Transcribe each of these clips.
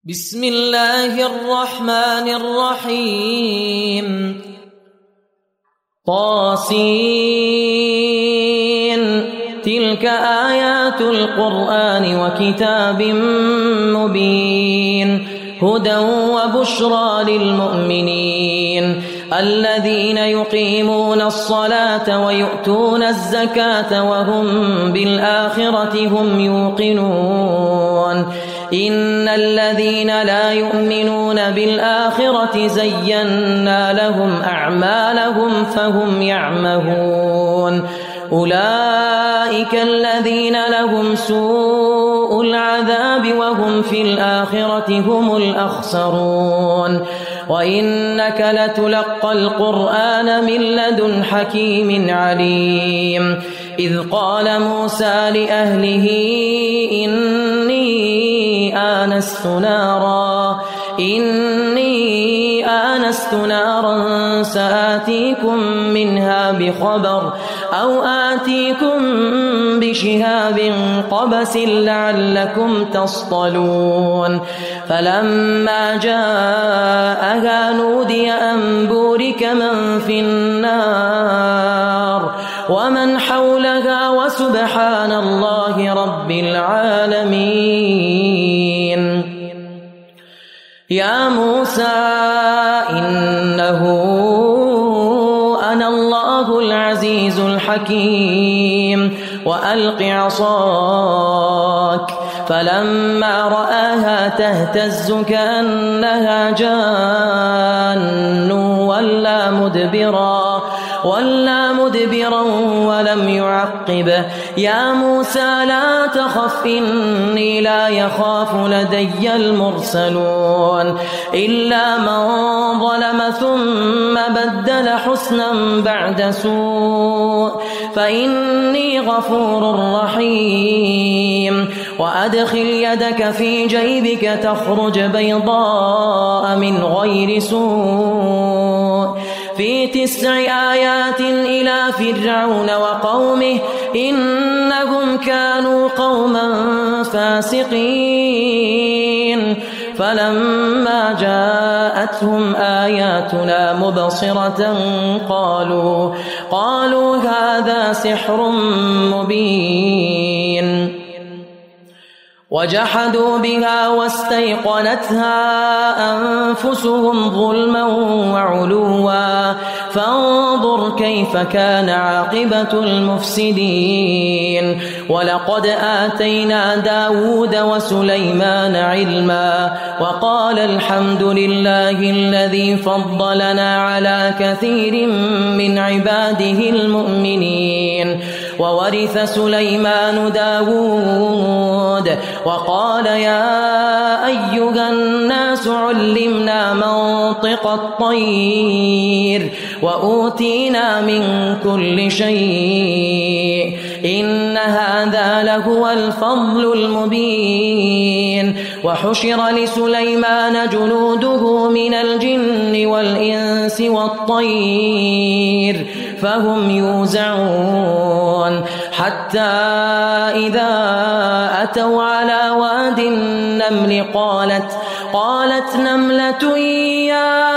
بسم الله الرحمن الرحيم طاسين تلك آيات القرآن وكتاب مبين هدى وبشرى للمؤمنين الذين يقيمون الصلاة ويؤتون الزكاة وهم بالآخرة هم يوقنون إن الذين لا يؤمنون بالآخرة زينا لهم أعمالهم فهم يعمهون أولئك الذين لهم سوء العذاب وهم في الآخرة هم الأخسرون وإنك لتلقى القرآن من لدن حكيم عليم إذ قال موسى لأهله إني آنست نارا سآتيكم منها بخبر أو آتيكم بشهاب قبس لعلكم تصطلون فلما جاءها نودي أن بورك من في النار ومن حولها وسبحان الله رب العالمين يا موسى إنه أنا الله العزيز الحكيم وألق عصاك فلما رآها تهتز كأنها جان ولا مدبرا ولم يعقب يا موسى لا تخف إني لا يخاف لدي المرسلون إلا من ظلم ثم بدل حسنا بعد سوء فإني غفور رحيم وأدخل يدك في جيبك تخرج بيضاء من غير سوء في 9 آيات إلى فرعون وقومه إنهم كانوا قوما فاسقين فلما جاءتهم آياتنا مبصرة قالوا هذا سحر مبين وجحدوا بها واستيقنتها أنفسهم ظلما وعلوا فانظر كيف كان عاقبة المفسدين ولقد آتينا داود وسليمان علما وقال الحمد لله الذي فضلنا على كثير من عباده المؤمنين وورث سليمان داود وقال يا أيها الناس علمنا منطق الطير وأوتينا من كل شيء إن هذا لهو الفضل المبين وحشر لسليمان جنوده من الجن والإنس والطير فهم يوزعون حتى إذا أتوا على واد النمل قالت نملة يا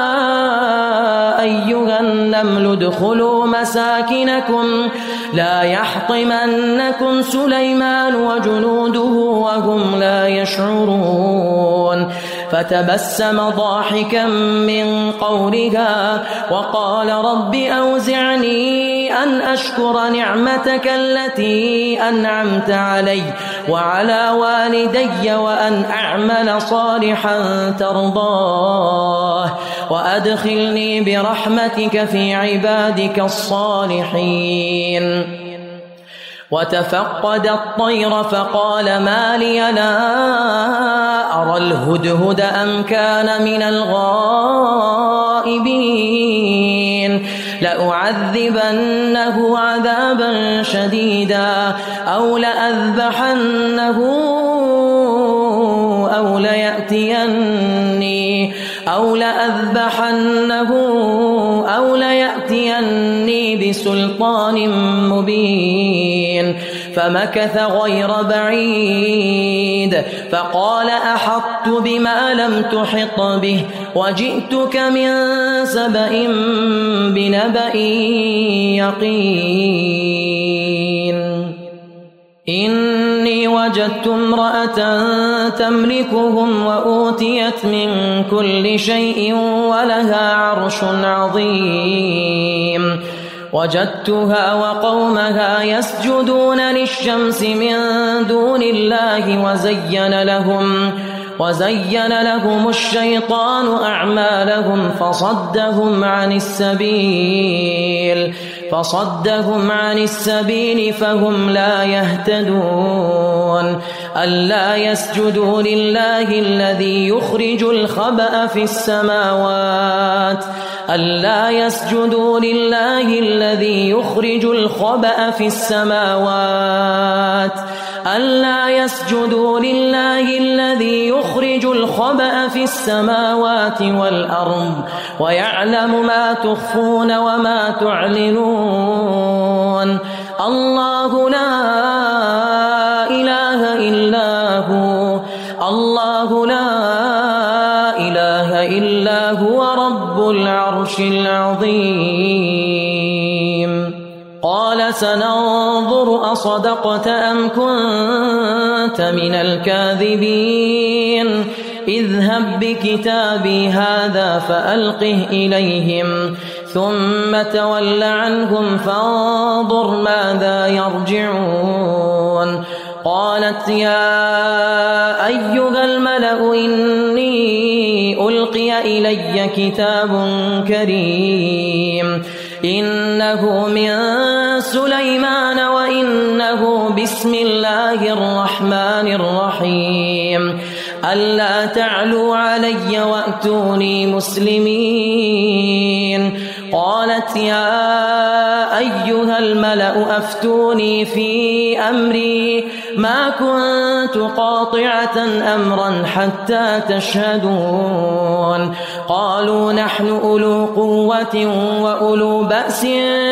أيها النمل ادخلوا مساكنكم لا يحطمنكم سليمان وجنوده وهم لا يشعرون فتبسم ضاحكا من قولها وقال رب أوزعني أن أشكر نعمتك التي أنعمت علي وعلى والدي وأن أعمل صالحا ترضاه وأدخلني برحمتك في عبادك الصالحين وتفقد الطير فقال ما لي لا أرى الهدهد أم كان من الغائبين لأعذبنه عذابا شديدا أو لأذبحنه أو ليأتيني بسلطان مبين فمكث غير بعيد فقال أحطت بما لم تحط به وجئتك من سبأ بنبأ يقين إني وجدت امرأة تملكهم وأوتيت من كل شيء ولها عرش عظيم وجدتها وقومها يسجدون للشمس من دون الله وزين لهم الشيطان أعمالهم فصدهم عن السبيل فهم لا يهتدون ألا يسجدوا لله الذي يخرج الخبأ في السماوات والأرض ويعلم ما تخفون وما تعلنون الله لا إله إلا هو رب العرش العظيم قال سننظر أصدقت أم كنت من الكاذبين اذهب بكتابي هذا فألقه إليهم ثم تول عنهم فانظر ماذا يرجعون قالت يا أيها الملأ إني ألقي إلي كتاب كريم إنه من سليمان وإنه بسم الله الرحمن الرحيم ألا تعلوا علي وأتوني مسلمين قالت يا أيها الملأ أفتوني في أمري ما كنت قاطعة أمرا حتى تشهدون قالوا نحن أولو قوة وأولو بأس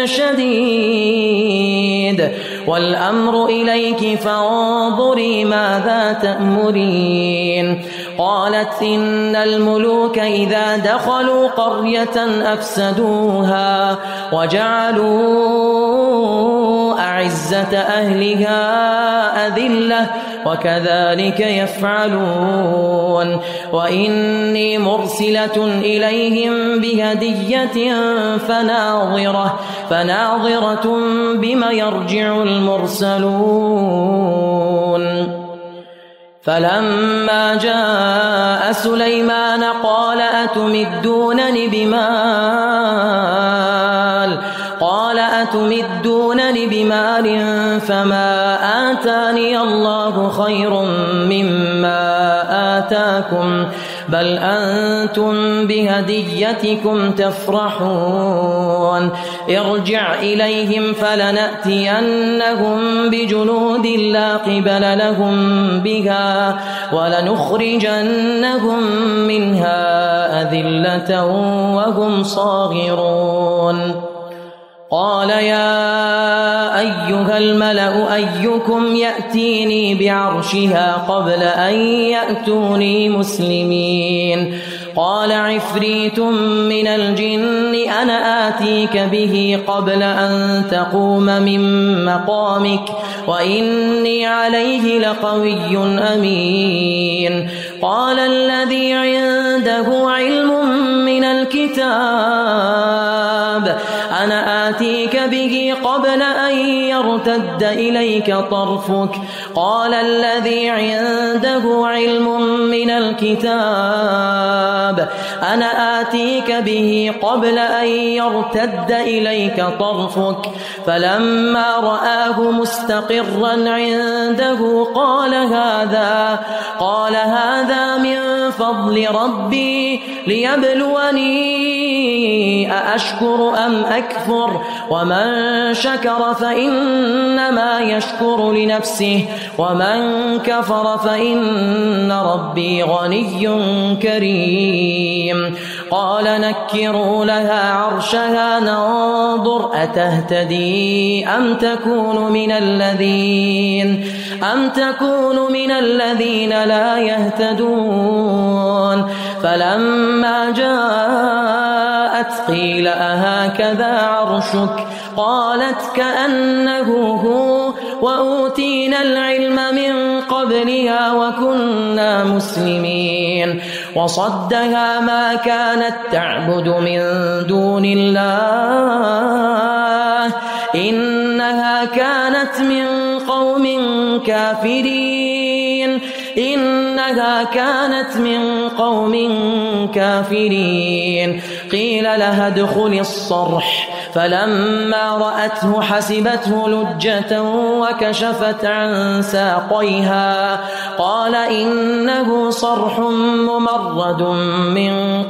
شديد والأمر إليك فانظري ماذا تأمرين قالت إن الملوك إذا دخلوا قرية أفسدوها وجعلوا أعزة أهلها أذلة وكذلك يفعلون وإني مرسلة إليهم بهدية فناظرة بما يرجع المرسلون فلما جاء سليمان قال أتمدونني بمال فما آتاني الله خير مما آتاكم بل أنتم بهديتكم تفرحون ارجع إليهم فلنأتينهم بجنود لا قبل لهم بها ولنخرجنهم منها أذلة وهم صاغرون قال يا أيها الملأ أيكم يأتيني بعرشها قبل أن يأتوني مسلمين قال عفريت من الجن أنا آتيك به قبل أن تقوم من مقامك وإني عليه لقوي أمين قال الذي عنده علم من الكتاب أنا آتيك به قبل أن يرتد إليك طرفك قال الذي عنده علم من الكتاب أنا آتيك به قبل أن يرتد إليك طرفك فلما رآه مستقرا عنده قال هذا من فضل ربي ليبلوني أأشكر أم أكفر ومن شكر فإنما يشكر لنفسه ومن كفر فإن ربي غني كريم قال نكروا لها عرشها ننظر أتهتدي أم تكون من الذين لا يهتدون. فلما جاءت قيل أهكذا عرشك قالت كأنه هو وأوتينا العلم من قبلها وكنا مسلمين. وصدها ما كانت تعبد من دون الله إنها كانت من قوم كافرين. قيل لها ادخل الصرح فلما رأته حسبته لجة وكشفت عن ساقيها قال إنه صرح ممرد من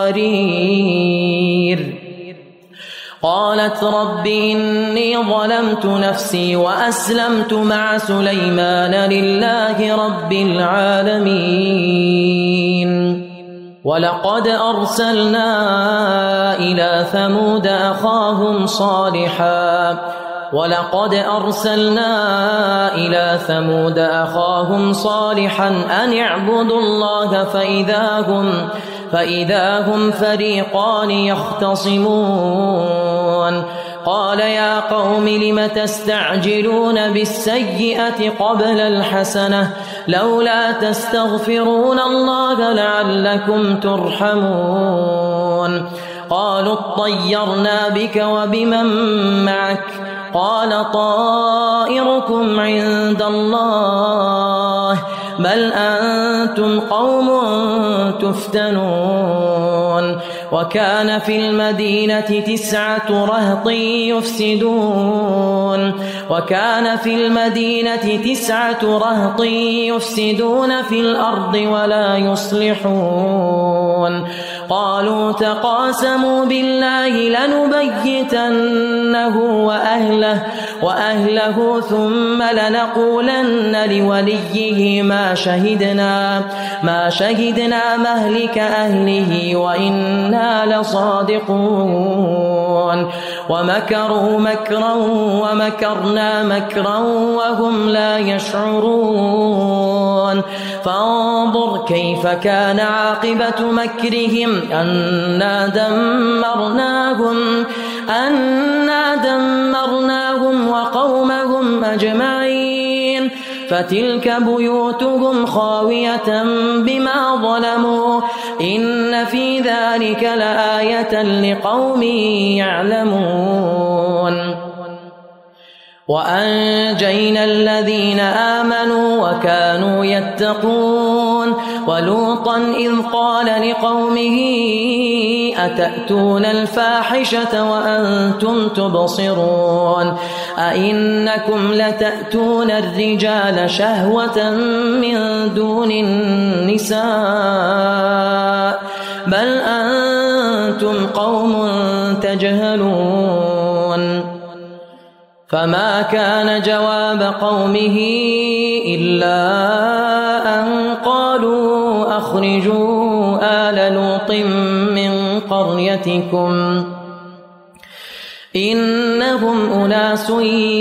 قوارير. قالت رب إني ظلمت نفسي وأسلمت مع سليمان لله رب العالمين. ولقد أرسلنا إلى ثمود أخاهم صالحا أن اعبدوا الله فإذا هم فريقان يختصمون. قال يا قوم لم تستعجلون بالسيئة قبل الحسنة لولا تستغفرون الله لعلكم ترحمون. قالوا اطيرنا بك وبمن معك قال طائركم عند الله بل أنتم قوم تفتنون. وكان في المدينة 9 رهط يفسدون في الأرض ولا يصلحون. قالوا تقاسموا بالله لنبيتنه وأهله ثم لنقولن لوليه ما شهدنا مهلك أهله وإنا لصادقون. ومكروا مكرا ومكرنا مكرا وهم لا يشعرون. فانظر كيف كان عاقبة مكرهم أنا دمرناهم وقومهم أجمعين. فتلك بيوتهم خاوية بما ظلموا إن في ذلك لآية لقوم يعلمون. وأنجينا الذين آمنوا وكانوا يتقون. ولوطا إذ قال لقومه أتأتون الفاحشة وأنتم تبصرون أئنكم لتأتون الرجال شهوة من دون النساء بل أنتم قوم تجهلون. فما كان جواب قومه إلا أن قالوا أخرجوا آل لوط من قريتكم إنهم أناس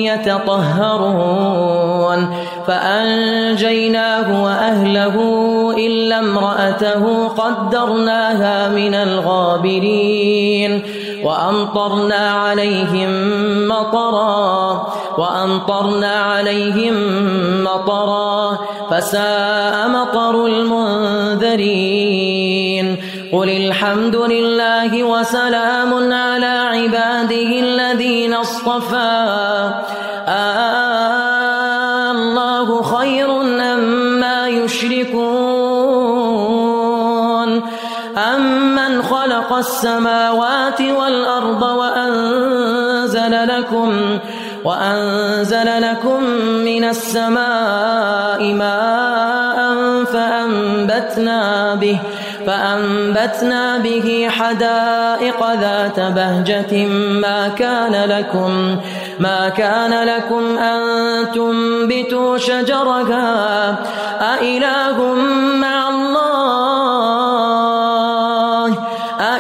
يتطهرون. فأنجيناه وأهله إلا امرأته قدرناها من الغابرين. وأمطرنا عليهم مطرا فساء مطر المنذرين. قل الحمد لله وسلام على عباده الذين اصطفى الله خير أما يشركون أمن خلق السماوات والأرض وأنزل لكم من السماء ماء فأنبتنا به حدائق ذات بهجة ما كان لكم أن تنبتوا شجرها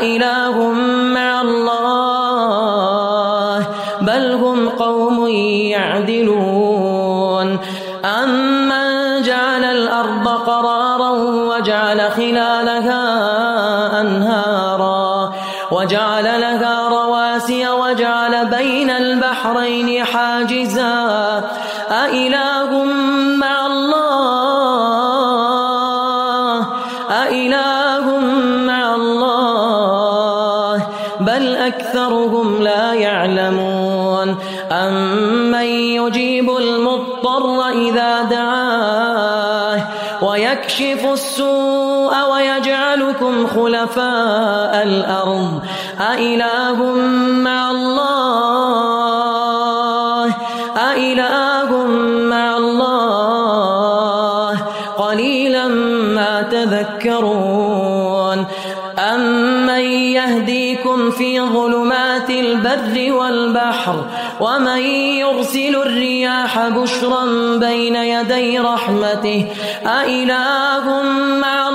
أإله مع الله بل هم قوم يعدلون أمن جعل الأرض قرارا وجعل خلالها أنهارا وجعل لها رواسي وجعل بين البحرين حاجزا أإله مع الله بل أكثرهم لا يعلمون أمن يجيب المضطر إذا دعاه ويكشف السوء ويجعلكم خلفاء الأرض أإله مع الله قليلا ما تذكرون أمن يهديكم في ظلمات البر والبحر ومن يرسل الرياح بشرا بين يدي رحمته أإله مع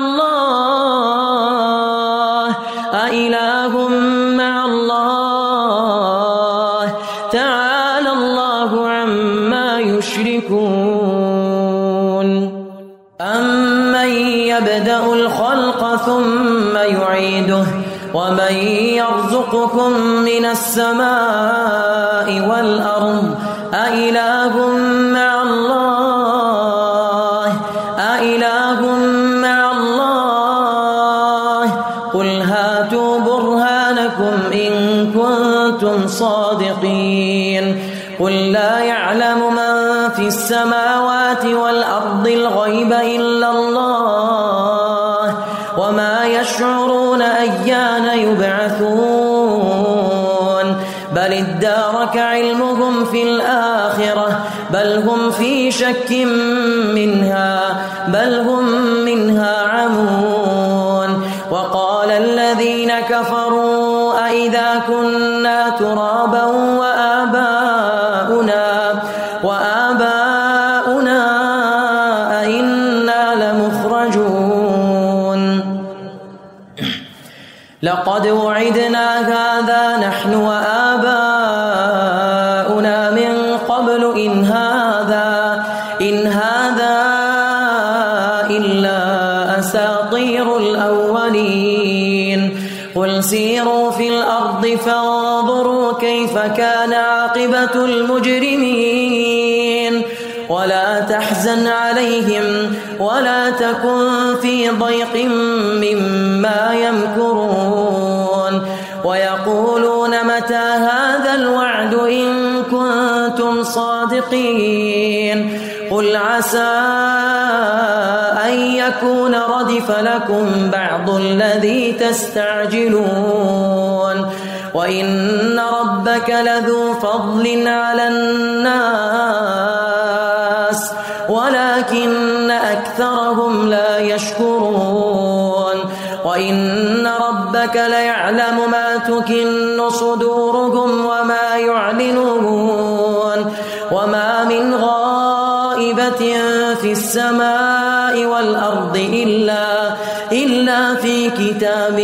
الله تعالى الله عما يشركون أمن يبدأ الخلق ثم يعيده ومن يرزقكم من السماء والأرض أإله مع الله قل هاتوا برهانكم إن كنتم صادقين قل لا يعلم من في السماوات والأرض الغيب إلا الله وما يشعرون أيان يبعثون بل ادارك علمهم في الآخرة بل هم في شك منها بل هم منها عمون وقال الذين كفروا أئذا كنا ترابا وآباؤنا أئنا لمخرجون لقد وعدنا هذا نحن وآباؤنا من قبل إن هذا إلا أساطير الأولين قل سيروا في الأرض فانظروا كيف كان عاقبة المجرمين ولا تحزن عليهم ولا تكن في ضيق مما يمكرون ويقولون متى هذا الوعد إن كنتم صادقين قل عسى أن يكون ردف لكم بعض الذي تستعجلون وإن ربك لذو فضل على الناس ولكن أكثرهم لا يشكرون وإن ربك ليعلم ما تكن صدورهم وما يعلنون وما من غائبة في السماء والأرض إلا في كتاب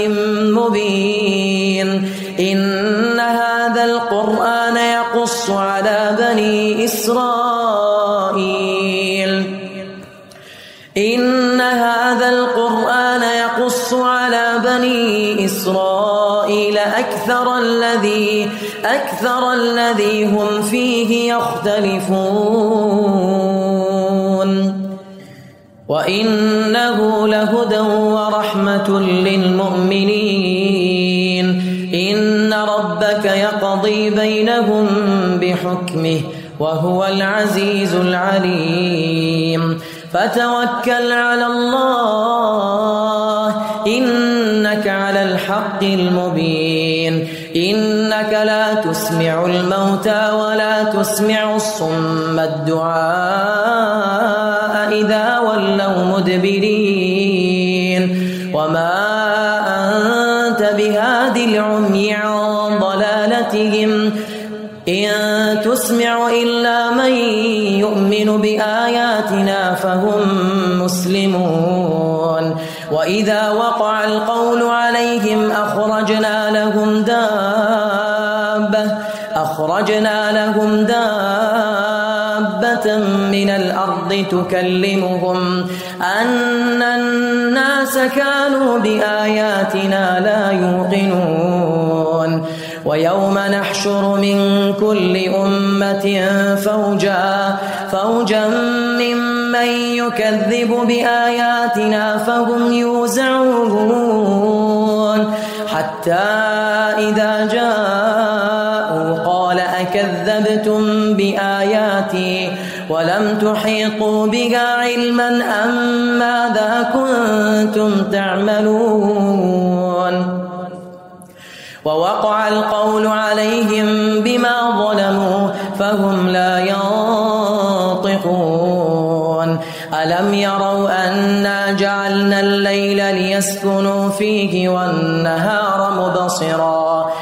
مبين إن هذا القرآن يقص على بني إسرائيل أكثر الذي هم فيه يختلفون وإنه لهدى ورحمة للمؤمنين إن ربك يقضي بينهم بحكمه وهو العزيز العليم فتوكل على الله إنك على الحق المبين إنك لا تسمع الموتى ولا تسمع الصم الدعاء إذا ولوا مدبرين وما أنت بهاد العمي عن ضلالتهم إن تسمع إلا من يؤمن بآياتنا فهم مسلمون وإذا وقع القول عليهم أخرجنا لهم دابة من الأرض تكلمهم أن الناس كانوا بآياتنا لا يوقنون ويوم نحشر من كل أمة فوجا ممن يكذب بآياتنا فهم يوزعون حتى إذا جاءوا قال أكذبتم بآياتي ولم تحيطوا بها علما أم ماذا كنتم تعملون ووقع القول عليهم بما ظلموا فهم لا ينطقون ألم يروا أنا جعلنا الليل ليسكنوا فيه والنهار مبصرا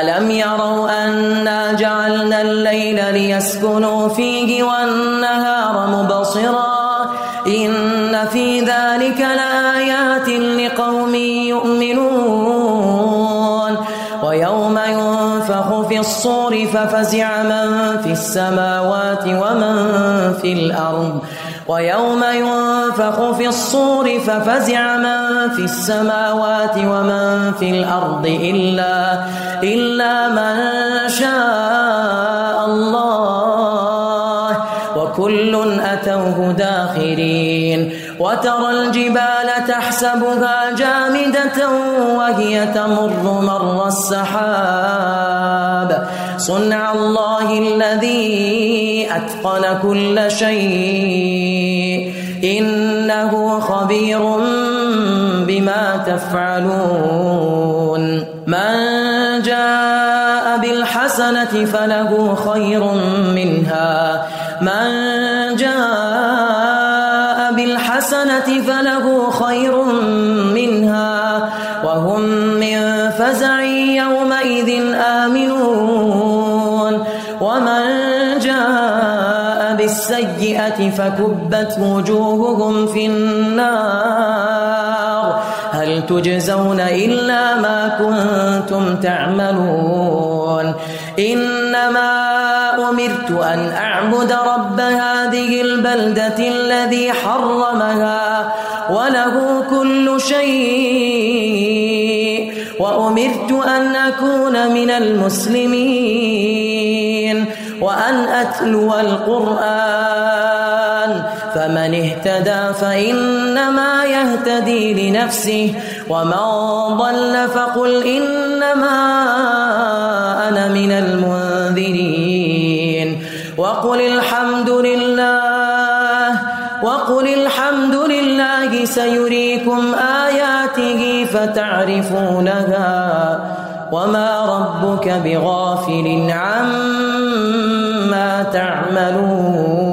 إن في ذلك لآيات لقوم يؤمنون ويوم ينفخ في الصور ففزع من في السماوات ومن في الأرض إلا من شاء الله وكل أتوه داخرين وترى الجبال تحسبها جامدة وهي تمر مر السحاب صنع الله الذي أتقن كل شيء إنه خبير بما تفعلون من جاء بالحسنة فله خير منها وهم من فزع يومئذ آمنون ومن جاء بالسيئة فكبت وجوههم في النار هل تجزون إلا ما كنتم تعملون إنما أمرت أن أعبد رب هذه البلدة الذي حرمها وله كل شيء وأمرت أن أكون من المسلمين وأن أتلو القرآن فمن اهتدى فإنما يهتدي لنفسه ومن ضل فقل إنما أنا من المنذرين وقل الحمد لله سيريكم آياته فتعرفونها وما ربك بغافل عما تعملون